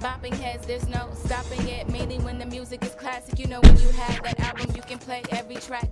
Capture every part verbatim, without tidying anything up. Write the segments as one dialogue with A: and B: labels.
A: Bopping heads, there's no stopping it. Mainly when the music is classic. You know when you have that album, you can play every track.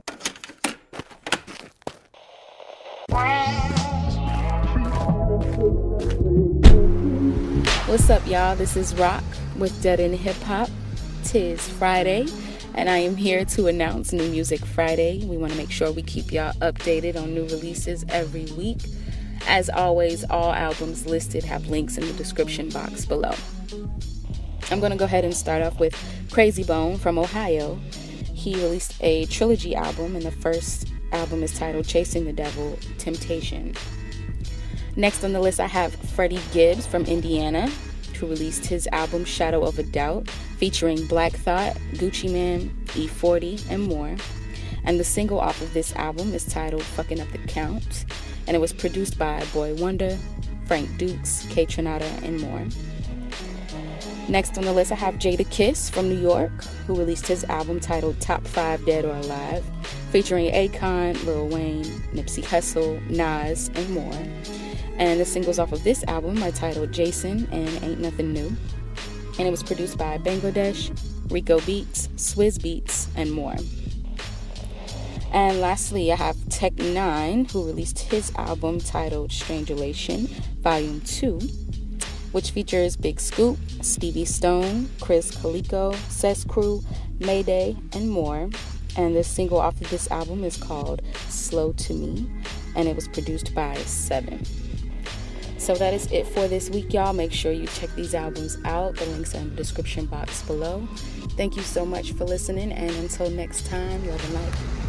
A: What's up, y'all? This is Rock with Dead End Hip Hop. Tis Friday, and I am here to announce New Music Friday. We want to make sure we keep y'all updated on new releases every week. As always, all albums listed have links in the description box below. I'm going to go ahead and start off with Krayzie Bone from Ohio. He released a trilogy album, and the first album is titled Chasing the Devil, Temptation. Next on the list, I have Freddie Gibbs from Indiana, who released his album Shadow of a Doubt, featuring Black Thought, Gucci Mane, E forty, and more. And the single off of this album is titled Fucking Up the Count, and it was produced by Boy Wonder, Frank Dukes, Kaytranada, and more. Next on the list, I have Jadakiss from New York, who released his album titled Top five Dead or Alive, featuring Akon, Lil Wayne, Nipsey Hussle, Nas, and more. And the singles off of this album are titled Jason and Ain't Nothing New. And it was produced by Bangladesh, Rico Beats, Swizz Beats, and more. And lastly, I have Tech Nine, who released his album titled Strangulation, Volume two, which features Big Scoop, Stevie Stone, Chris Calico, Cess Crew, Mayday, and more. And the single off of this album is called Slow to Me, and it was produced by Seven. So that is it for this week, y'all. Make sure you check these albums out. The links are in the description box below. Thank you so much for listening, and until next time, love and light.